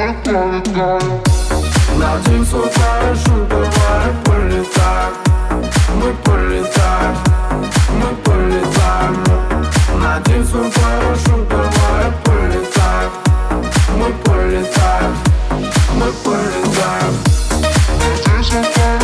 Надень свой парашют, давай полетаем. Мы полетаем, мы полетаем. Надень свой парашют, давай полетаем. Мы полетаем, мы полетаем. Надень свой парашют.